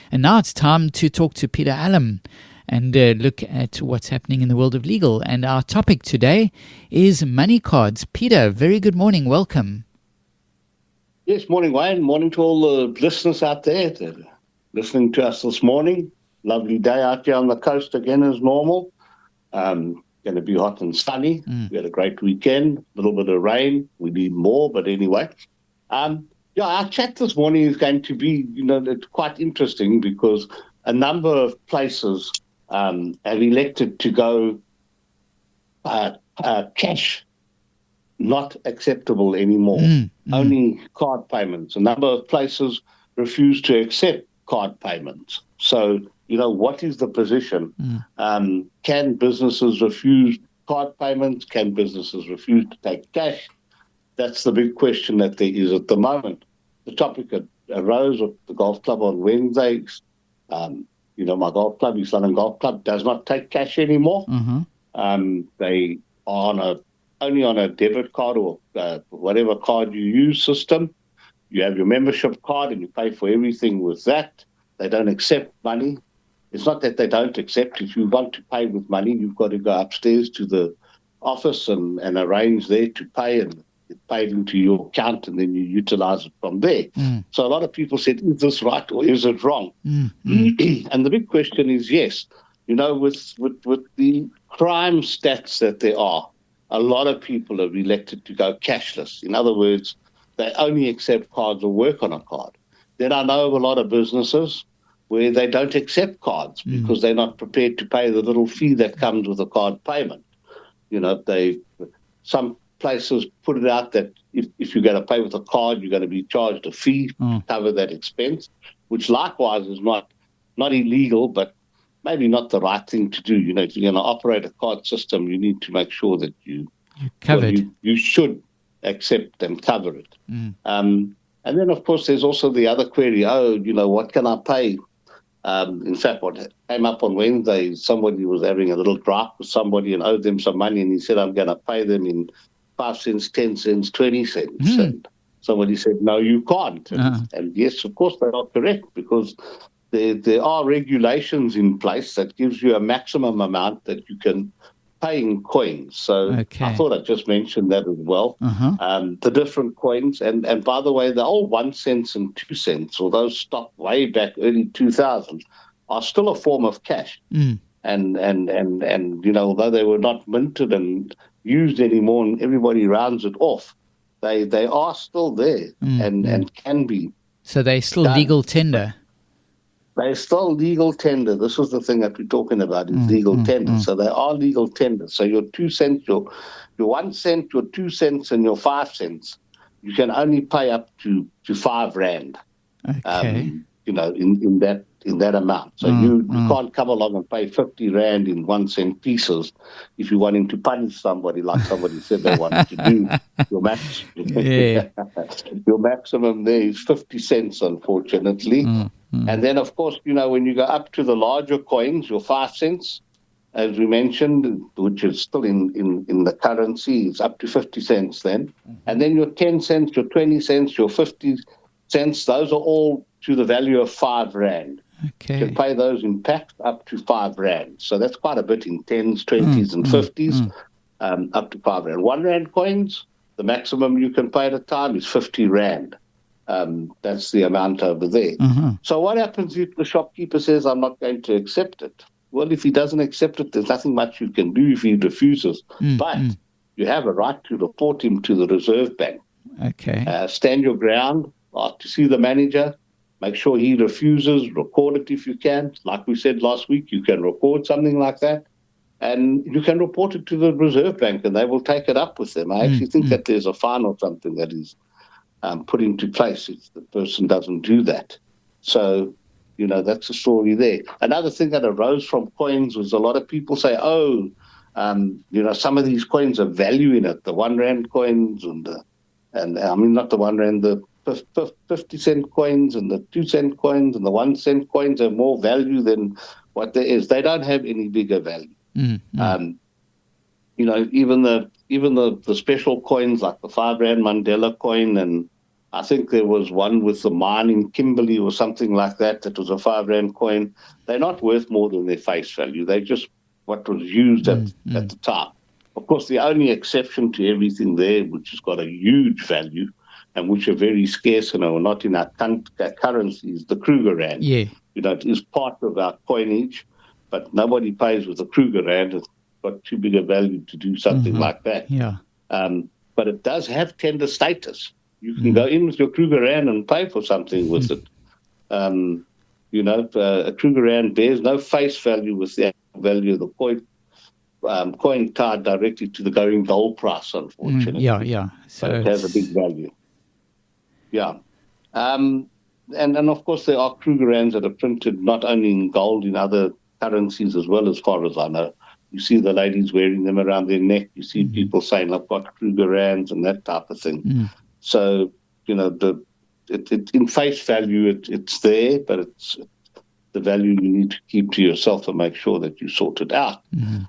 And now it's time to talk to Peter Allen and look at what's happening in the world of legal. And our topic today is money cards. Peter, very good morning. Welcome. Yes, morning, Wayne. Morning to all the listeners out there that are listening to us this morning. Lovely day out here on the coast again as normal. Going to be hot and sunny. We had a great weekend, a little bit of rain. We need more, but anyway. Our chat this morning is going to be, it's quite interesting because a number of places have elected to go cash not acceptable anymore. Only card payments. A number of places refuse to accept card payments. So, what is the position? Can businesses refuse card payments? Can businesses refuse to take cash? That's the big question that there is at the moment. The topic arose at the golf club on Wednesday. My golf club, East London Golf Club, does not take cash anymore. They are only on a debit card or whatever card you use system. You have your membership card and you pay for everything with that. They don't accept money. It's not that they don't accept. If you want to pay with money, you've got to go upstairs to the office and arrange there to pay, and it's paid into your account, and then you utilize it from there. So a lot of people said, is this right or is it wrong? And the big question is yes. With the crime stats that there are, a lot of people have elected to go cashless. In other words, they only accept cards or work on a card. Then I know of a lot of businesses where they don't accept cards because they're not prepared to pay the little fee that comes with a card payment. Some places put it out that if you're going to pay with a card, you're going to be charged a fee to cover that expense, which likewise is not illegal, but maybe not the right thing to do. If you're going to operate a card system, you need to make sure that you should accept and cover it. And then, of course, there's also the other query, what can I pay? In fact, what came up on Wednesday, somebody was having a little gripe with somebody and owed them some money, and he said, I'm going to pay them in 5 cents, 10 cents, 20 cents. And somebody said, no, you can't. And yes, of course, they're not correct because there are regulations in place that gives you a maximum amount that you can pay in coins. So I thought I'd just mention that as well. The different coins, and by the way, the old 1 cent and 2 cents, or those stopped way back early 2000, are still a form of cash. And although they were not minted and used anymore, and everybody rounds it off, they are still there and can be. So they're still legal tender. They're still legal tender. This is the thing that we're talking about, is legal tender. So they are legal tender. So your 2 cents, your 1 cent, your 2 cents, and your 5 cents, you can only pay up to 5 rand. In that amount. So you can't come along and pay 50 rand in 1 cent pieces if you're wanting to punish somebody like somebody said they wanted to do. Your maximum there is 50 cents, unfortunately. And then, of course, when you go up to the larger coins, your 5 cents, as we mentioned, which is still in the currency, is up to 50 cents then. And then your 10 cents, your 20 cents, your 50 cents, those are all to the value of 5 rand. You can pay those in packs up to 5 rand. So that's quite a bit in 10s, 20s, and 50s, up to 5 rand. 1 rand coins, the maximum you can pay at a time is 50 rand. That's the amount over there. So what happens if the shopkeeper says, I'm not going to accept it? Well, if he doesn't accept it, there's nothing much you can do if he refuses. But you have a right to report him to the Reserve Bank. Stand your ground, ask to see the manager, make sure he refuses, record it if you can. Like we said last week, you can record something like that, and you can report it to the Reserve Bank, and they will take it up with them. I actually think that there's a fine or something that is put into place if the person doesn't do that. So, that's the story there. Another thing that arose from coins was a lot of people say, some of these coins have value in it, the 1 rand coins and I mean, not the 1 rand, the 50 cent coins and the 2 cent coins and the 1 cent coins have more value than what there is. They don't have any bigger value. Even the special coins like the 5 rand Mandela coin and I think there was one with the mine in Kimberley or something like that. That was a 5 Rand coin. They're not worth more than their face value. They're just what was used at the time. Of course, the only exception to everything there, which has got a huge value and which are very scarce and are not in our currency, is the Kruger Rand. Yeah. It is part of our coinage, but nobody pays with the Kruger Rand. It's got too big a value to do something like that. Yeah. But it does have tender status. You can go in with your Kruger Rand and pay for something with it. A Kruger Rand bears no face value with the value of the coin tied directly to the going gold price, unfortunately. So it has a big value. Yeah. And of course, there are Kruger Rands that are printed not only in gold, in other currencies as well, as far as I know. You see the ladies wearing them around their neck. You see people saying, I've got Kruger Rands and that type of thing. So, in face value, it's there, but it's the value you need to keep to yourself and make sure that you sort it out.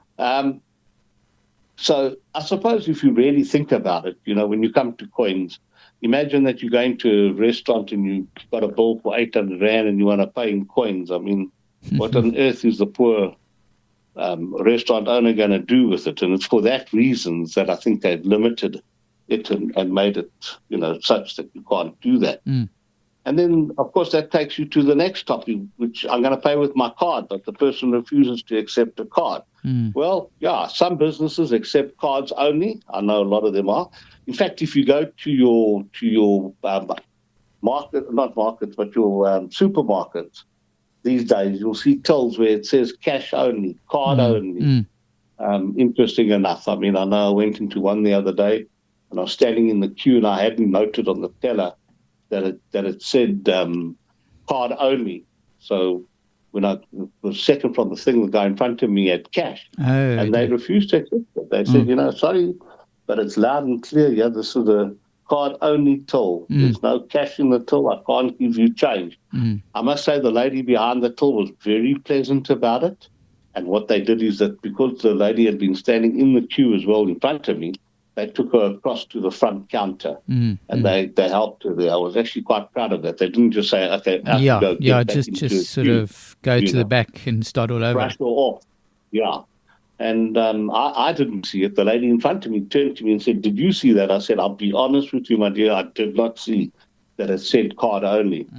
So I suppose if you really think about it, when you come to coins, imagine that you're going to a restaurant and you've got a bill for 800 Rand and you want to pay in coins. I mean, what on earth is the poor restaurant owner going to do with it? And it's for that reason that I think they've limited it and made it, such that you can't do that. And then, of course, that takes you to the next topic, which I'm going to pay with my card, but the person refuses to accept a card. Well, yeah, some businesses accept cards only. I know a lot of them are. In fact, if you go to your supermarkets these days, you'll see tills where it says cash only, card only. Interesting enough. I mean, I know I went into one the other day, and I was standing in the queue, and I hadn't noted on the teller that it said card only. So when I was second from the thing, the guy in front of me had cash, and they refused to accept it. They said, sorry, but it's loud and clear. Yeah, this is a card only till. There's no cash in the till. I can't give you change. I must say the lady behind the till was very pleasant about it. And what they did is that because the lady had been standing in the queue as well in front of me, they took her across to the front counter and they helped her there. I was actually quite proud of that. They didn't just say, okay, just sort of go to the back and start all over. Brush her off. Yeah. And I didn't see it. The lady in front of me turned to me and said, did you see that? I said, I'll be honest with you, my dear, I did not see that it said card only.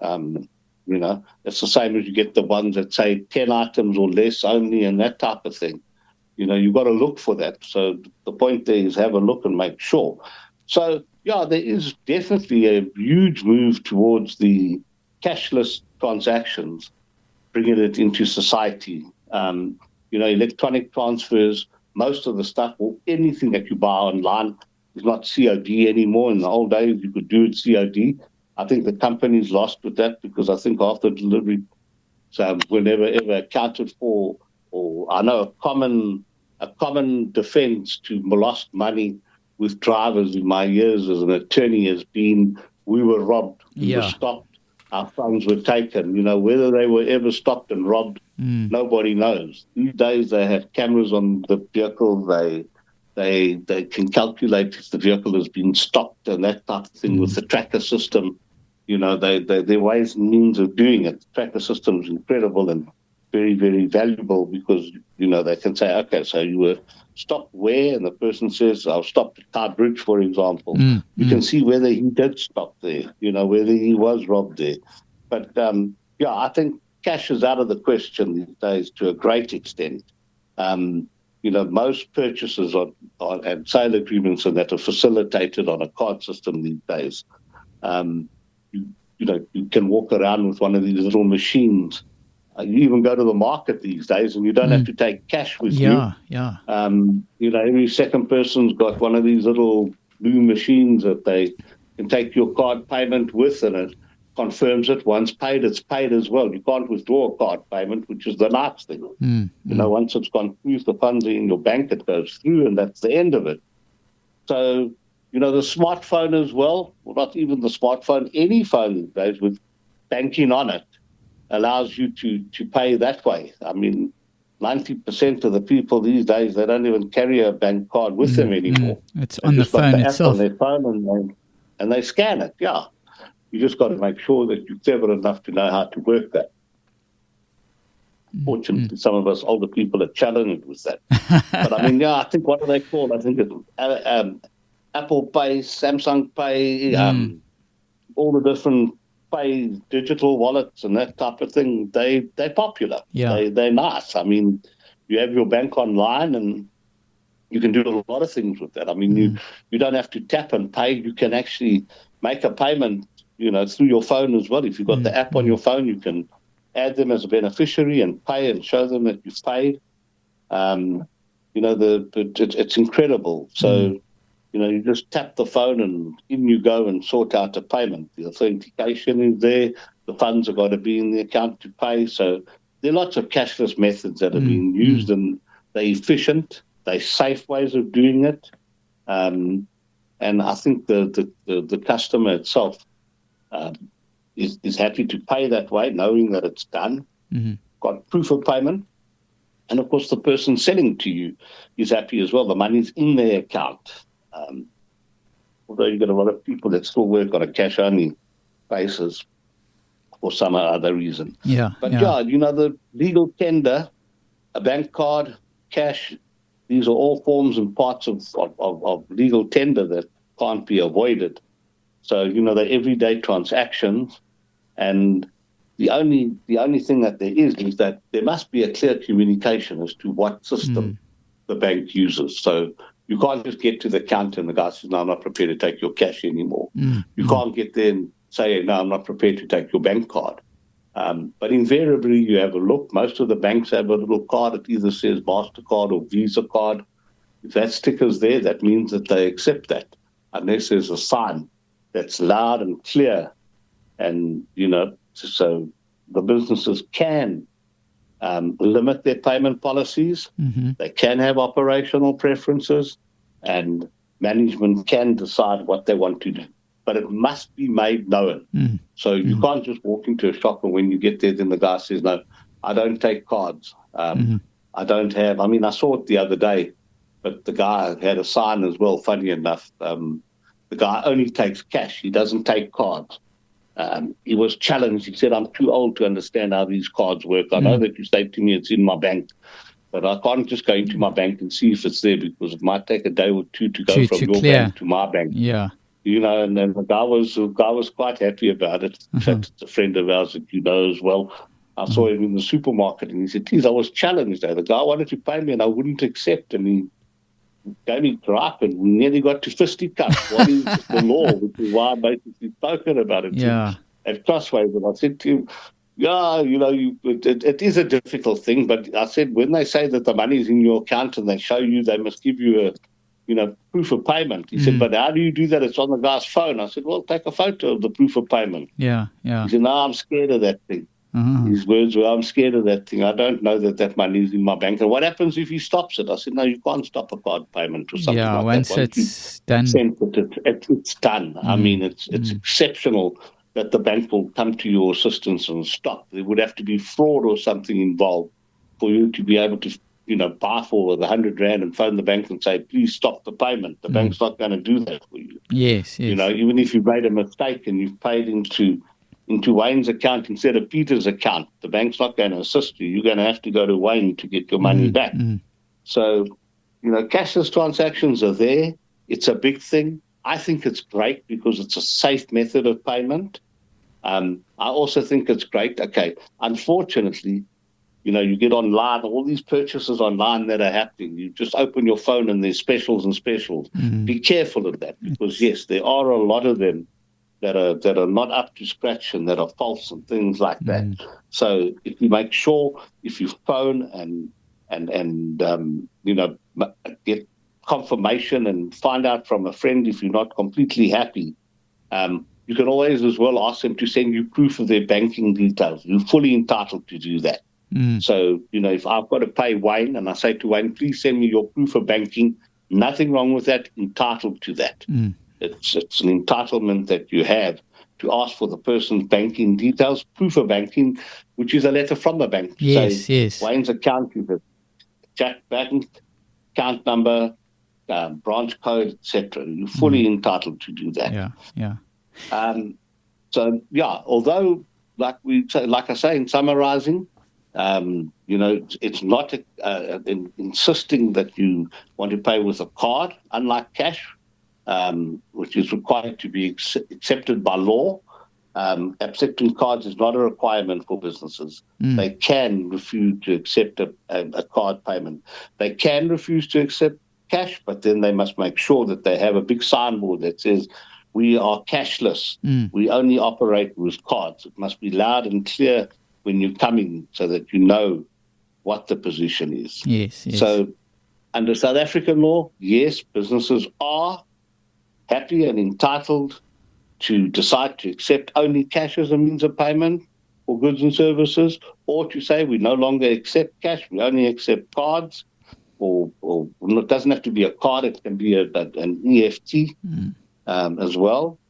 It's the same as you get the ones that say 10 items or less only and that type of thing. You've got to look for that. So the point there is have a look and make sure. So, yeah, there is definitely a huge move towards the cashless transactions, bringing it into society. Electronic transfers, most of the stuff or anything that you buy online is not COD anymore. In the old days, you could do it COD. I think the company's lost with that because I think after delivery were never ever accounted for. Or I know a common defense to lost money with drivers in my years as an attorney has been we were robbed, we were stopped, our funds were taken. Whether they were ever stopped and robbed, nobody knows. These days they have cameras on the vehicle. They can calculate if the vehicle has been stopped and that type of thing with the tracker system. There ways and means of doing it. The tracker system is incredible and very, very valuable because, they can say, okay, so you were stopped where? And the person says, I was stopped at Tower Bridge, for example. You can see whether he did stop there, whether he was robbed there. But, I think cash is out of the question these days to a great extent. Most purchases and sale agreements and that are facilitated on a card system these days. You can walk around with one of these little machines. You even go to the market these days and you don't have to take cash with you. Every second person's got one of these little blue machines that they can take your card payment with, and it confirms it. Once paid, it's paid as well. You can't withdraw a card payment, which is the nice thing. Once it's gone through, the funds are in your bank, it goes through, and that's the end of it. So, the smartphone as well, not even the smartphone, any phone these days with banking on it, allows you to pay that way. I mean, 90% of the people these days, they don't even carry a bank card with them anymore. It's on the phone itself. On their phone and and they scan it. Yeah, you just got to make sure that you're clever enough to know how to work that. Fortunately, some of us older people are challenged with that. But I mean, I think what do they call? I think it's Apple Pay, Samsung Pay, all the different pay digital wallets and that type of thing. They're popular. Yeah, they're nice. I mean, you have your bank online and you can do a lot of things with that. I mean, you don't have to tap and pay. You can actually make a payment, through your phone as well. If you've got the app on your phone, you can add them as a beneficiary and pay and show them that you've paid. It's incredible. So, you just tap the phone and in you go and sort out a payment. The authentication is there. The funds have got to be in the account to pay. So there are lots of cashless methods that are being used, and they're efficient. They're safe ways of doing it. And I think the customer itself is happy to pay that way, knowing that it's done, got proof of payment. And, of course, the person selling to you is happy as well. The money's in their account. Although you've got a lot of people that still work on a cash-only basis for some other reason. But, the legal tender, a bank card, cash, these are all forms and parts of legal tender that can't be avoided. So, they're everyday transactions. And the only thing that there is that there must be a clear communication as to what system the bank uses. So you can't just get to the counter and the guy says, no, I'm not prepared to take your cash anymore. You can't get there and say, no, I'm not prepared to take your bank card. But invariably, you have a look. Most of the banks have a little card that either says MasterCard or Visa card. If that sticker's there, that means that they accept that, unless there's a sign that's loud and clear. And, so the businesses can limit their payment policies. They can have operational preferences, and management can decide what they want to do. But it must be made known. So you can't just walk into a shop and when you get there, then the guy says, no, I don't take cards. I don't have, I saw it the other day, but the guy had a sign as well, funny enough. The guy only takes cash. He doesn't take cards. He was challenged. He said, I'm too old to understand how these cards work. I know that you say to me it's in my bank, but I can't just go into my bank and see if it's there because it might take a day or two to go from your bank to my bank. Yeah. And then the guy was quite happy about it. In fact, it's a friend of ours that you know as well. I saw him in the supermarket and he said, geez, I was challenged there. The guy wanted to pay me and I wouldn't accept. And he gave me crap and we nearly got to fisticuffs. What is the law? Which is why I basically spoken about it at Crossways. And I said to him, it is a difficult thing. But I said, when they say that the money is in your account and they show you, they must give you a proof of payment. He said, but how do you do that? It's on the guy's phone. I said, well, take a photo of the proof of payment. Yeah. He said, no, I'm scared of that thing. His words were, I'm scared of that thing. I don't know that money is in my bank. And what happens if he stops it? I said, no, you can't stop a card payment or something like once that. It's done. It's done. It's exceptional that the bank will come to your assistance and stop. There would have to be fraud or something involved for you to be able to buy for the 100 Rand and phone the bank and say, please stop the payment. The bank's not going to do that for you. Yes. Even if you've made a mistake and you've paid into Wayne's account instead of Peter's account, the bank's not going to assist you. You're going to have to go to Wayne to get your money back. So, cashless transactions are there. It's a big thing. I think it's great because it's a safe method of payment. I also think it's great. Okay, unfortunately, you get online, all these purchases online that are happening. You just open your phone and there's specials and specials. Be careful of that because, yes, there are a lot of them that are not up to scratch and that are false and things like that. So if you make sure, if you phone and get confirmation and find out from a friend if you're not completely happy, you can always as well ask them to send you proof of their banking details. You're fully entitled to do that. So, if I've got to pay Wayne and I say to Wayne, please send me your proof of banking, nothing wrong with that, entitled to that. It's an entitlement that you have to ask for the person's banking details, proof of banking, which is a letter from the bank. Yes. Wayne's account is a Jack bank account number, branch code, etc. You're fully entitled to do that. Yeah. Although, like I say, in summarizing, it's not insisting that you want to pay with a card, unlike cash, which is required to be accepted by law. Accepting cards is not a requirement for businesses. They can refuse to accept a card payment. They can refuse to accept cash, but then they must make sure that they have a big signboard that says, we are cashless. We only operate with cards. It must be loud and clear when you come in so that you know what the position is. Yes. So under South African law, yes, businesses are happy and entitled to decide to accept only cash as a means of payment for goods and services, or to say we no longer accept cash, we only accept cards, or it doesn't have to be a card, it can be an EFT as well.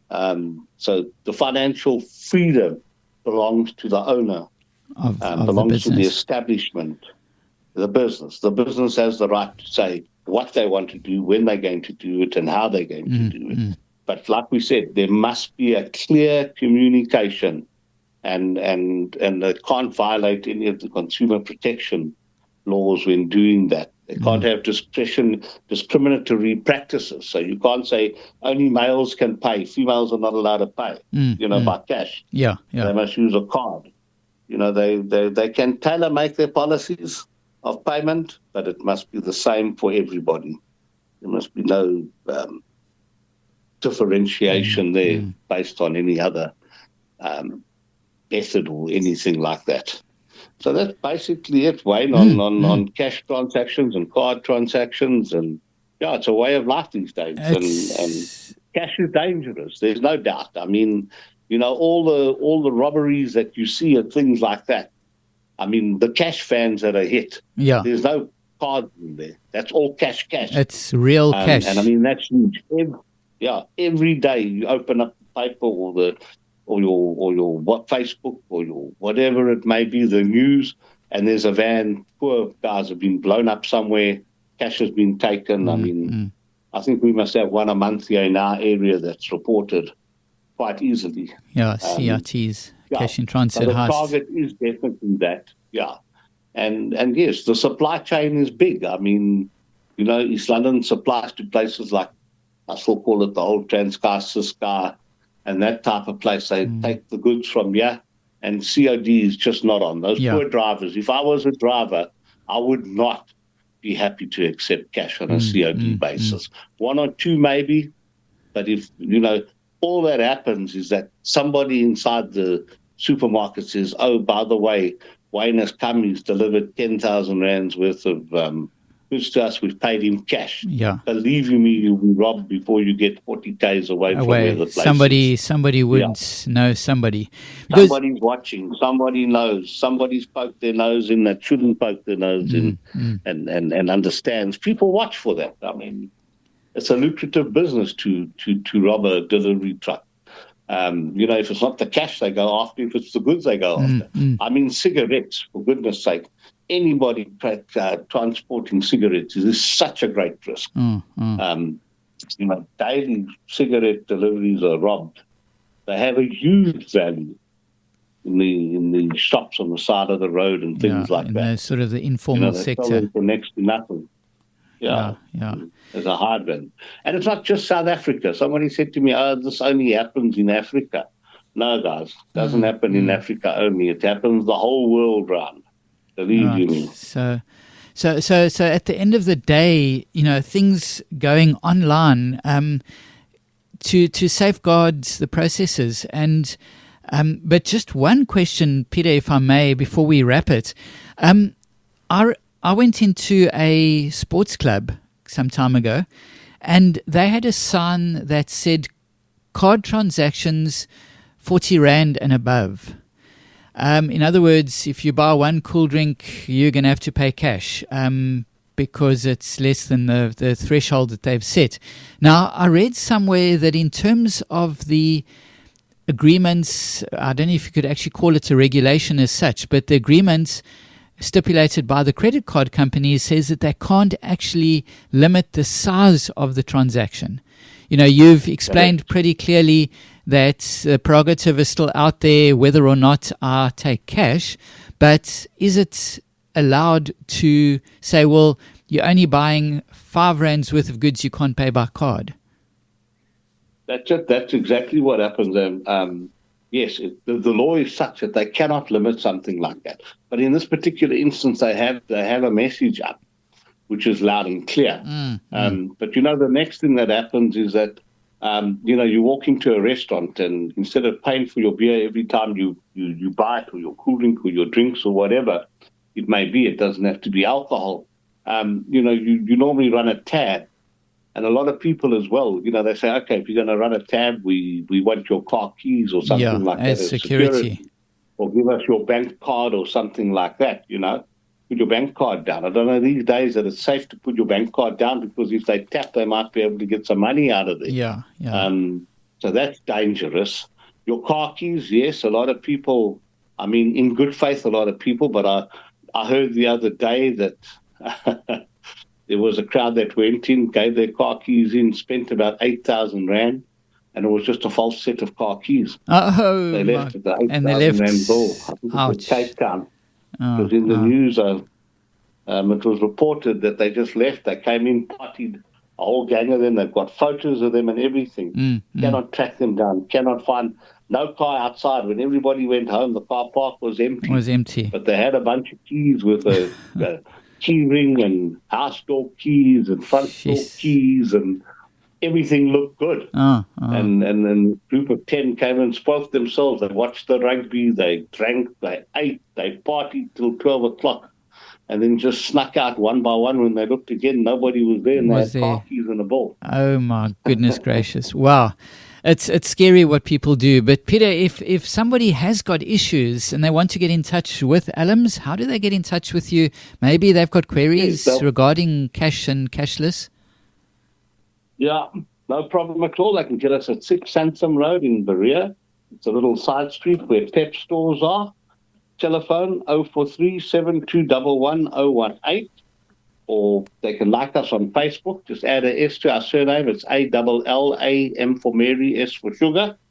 So the financial freedom belongs to the owner, belongs to the establishment, the business. The business has the right to say what they want to do, when they're going to do it, and how they're going to do it. But like we said, there must be a clear communication, and they can't violate any of the consumer protection laws when doing that. They can't have discriminatory practices. So you can't say only males can pay, females are not allowed to pay, by cash. Yeah. They must use a card. They can tailor-make their policies of payment, but it must be the same for everybody. There must be no differentiation there based on any other method or anything like that. So that's basically it, Wayne, on cash transactions and card transactions. And, it's a way of life these days. And cash is dangerous. There's no doubt. I mean, all the robberies that you see and things like that. I mean, the cash fans that are hit. Yeah. There's no card in there. That's all cash. It's real cash. And I mean, that's huge. Every day you open up the paper or your Facebook or your whatever it may be, the news, and there's a van, poor guys have been blown up somewhere, cash has been taken. I mean, I think we must have one a month here in our area that's reported quite easily. Yeah, CRTs, cash in transit heists. The target is definitely that, And yes, the supply chain is big. I mean, East London supplies to places like, I still call it the old Transkei, Ciskei, and that type of place. They take the goods from here, and COD is just not on. Those poor drivers, if I was a driver, I would not be happy to accept cash on a COD basis. One or two maybe, but if, all that happens is that somebody inside the supermarket says, oh, by the way, Wayne has come, he's delivered 10,000 rands worth of goods to us, we've paid him cash. Yeah. Believe me, you'll be robbed before you get 40 days away from where the place is. Somebody would know somebody. Because somebody's watching, somebody knows, somebody's poked their nose in that shouldn't poke their nose in and understands. People watch for that. I mean, it's a lucrative business to rob a delivery truck. If it's not the cash they go after, if it's the goods they go after. I mean, cigarettes, for goodness sake. Anybody transporting cigarettes is such a great risk. Daily cigarette deliveries are robbed. They have a huge value in the shops on the side of the road and things like that. The sort of the informal sector. They for next to nothing. Yeah. There's a hard one. And it's not just South Africa. Somebody said to me, this only happens in Africa. No, guys, it doesn't happen in Africa only. It happens the whole world round. Believe you me. So at the end of the day, things going online to safeguard the processes. And but just one question, Peter, if I may, before we wrap it. I went into a sports club some time ago, and they had a sign that said card transactions 40 Rand and above. In other words, if you buy one cool drink, you're going to have to pay cash because it's less than the threshold that they've set. Now, I read somewhere that in terms of the agreements, I don't know if you could actually call it a regulation as such, but the agreements stipulated by the credit card companies says that they can't actually limit the size of the transaction. You've explained pretty clearly that the prerogative is still out there whether or not I take cash, but is it allowed to say, well, you're only buying 5 rands worth of goods, you can't pay by card? That's it. That's exactly what happens. Yes, the law is such that they cannot limit something like that. But in this particular instance, they have a message up, which is loud and clear. But the next thing that happens is that you walk into a restaurant, and instead of paying for your beer every time you buy it, or your cool drink or your drinks or whatever it may be, it doesn't have to be alcohol. You normally run a tab. And a lot of people as well, they say, okay, if you're going to run a tab, we want your car keys or something like that as security. Or give us your bank card or something like that, Put your bank card down. I don't know these days that it's safe to put your bank card down, because if they tap, they might be able to get some money out of it. Yeah. So that's dangerous. Your car keys, yes, a lot of people, in good faith, a lot of people, but I heard the other day that... There was a crowd that went in, gave their car keys in, spent about 8,000 Rand, and it was just a false set of car keys. They left at the 8,000 Rand bill. Ouch. Cape Town. Because in the news, it was reported that they just left. They came in, partied, a whole gang of them. They've got photos of them and everything. Cannot track them down. Cannot find no car outside. When everybody went home, the car park was empty. But they had a bunch of keys with a key ring and house door keys and front door keys, and everything looked good. And then a group of 10 came and spoilt themselves. They watched the rugby, they drank, they ate, they partied till 12 o'clock, and then just snuck out one by one. When they looked again, nobody was there, and they had car keys and a ball. Oh my goodness gracious. Wow. It's scary what people do. But Peter, if somebody has got issues and they want to get in touch with Elams, how do they get in touch with you? Maybe they've got queries regarding cash and cashless. Yeah, no problem at all. They can get us at 6 Sansom Road in Berea. It's a little side street where PEP stores are. Telephone 043 7211 018. Or they can like us on Facebook. Just add an S to our surname. It's ALLAM for Mary, S for sugar.